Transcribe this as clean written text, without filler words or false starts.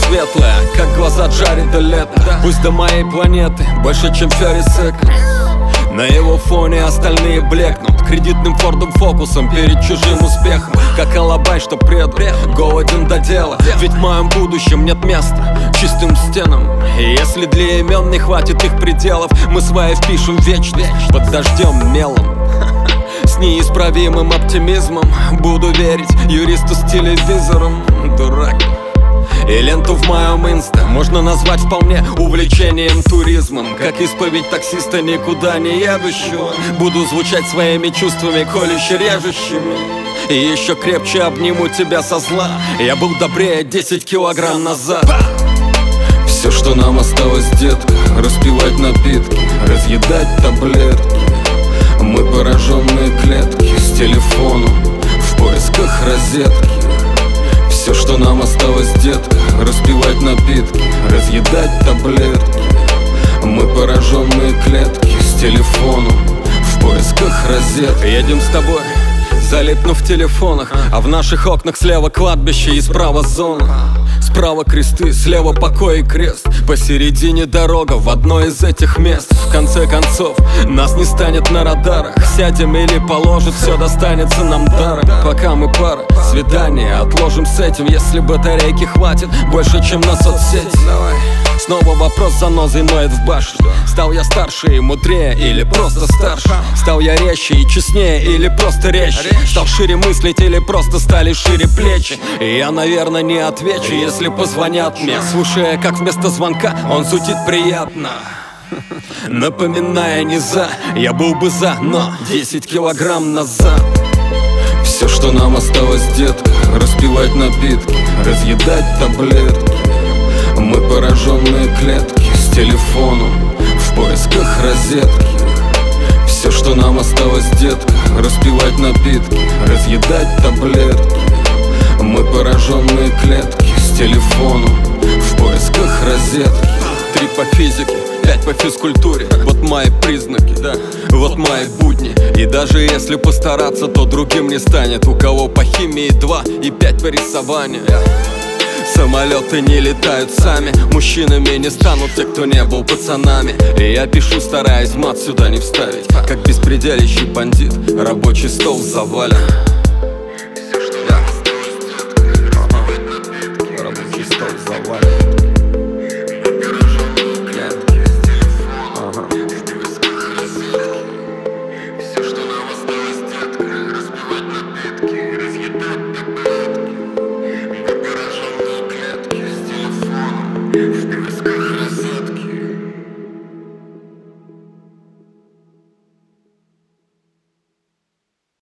светлая, как глаза Джареда Лето. Пусть до моей планеты больше, чем Феррис Эклс. На его фоне остальные блекнут кредитным Фордом Фокусом перед чужим успехом. Как алабай, что голоден до дела. Ведь в моем будущем нет места чистым стенам. И если для имен не хватит их пределов, мы свои впишем в вечность под дождем мелом. С неисправимым оптимизмом буду верить юристу с телевизором. Дурак. И ленту в моем инста можно назвать вполне увлечением туризмом. Как исповедь таксиста никуда не едущего. Буду звучать своими чувствами колюще режущими. И еще крепче обниму тебя со зла. Я был добрее 10 килограмм назад. Все, что нам осталось, детка, распивать напитки, разъедать таблетки. Мы пораженные клетки с телефоном в поисках розетки. Все, что нам осталось, детка, распивать напитки, разъедать таблетки. Мы пораженные клетки с телефоном в поисках розетки. Едем с тобой, залипнув в телефонах, а в наших окнах слева кладбище и справа зона. Справа кресты, слева покой и крест. Посередине дорога в одно из этих мест. В конце концов, нас не станет на радарах. Сядем или положит, все достанется нам даром. Пока мы пара, свидание отложим с этим. Если батарейки хватит больше, чем на соцсети. Снова вопрос занозой ноет в башне. Стал я старше и мудрее или просто старше? Стал я резче и честнее или просто резче? Стал шире мыслить или просто стали шире плечи? И я, наверное, не отвечу, если позвонят мне, слушая, как вместо звонка он зудит приятно. Напоминая не за, я был бы за, но 10 килограмм назад. Все, что нам осталось, детка, распивать напитки, разъедать таблетки. Мы пораженные клетки с телефоном в поисках розетки. Все, что нам осталось, детка, распивать напитки, разъедать таблетки. Мы пораженные клетки с телефоном в поисках розетки. 3 по физике, 5 по физкультуре. Вот мои признаки, да, вот мои будни. И даже если постараться, то другим не станет. У кого по химии 2 и 5 по рисованию. Самолеты не летают сами, мужчинами не станут те, кто не был пацанами. И я пишу, стараясь мат сюда не вставить. Как беспределящий бандит, рабочий стол завален. Рабочий стол завален. Все, что нам осталось, детка, распивать напитки, разъедать таблетки. Мы пораженные клетки с телефоном в поисках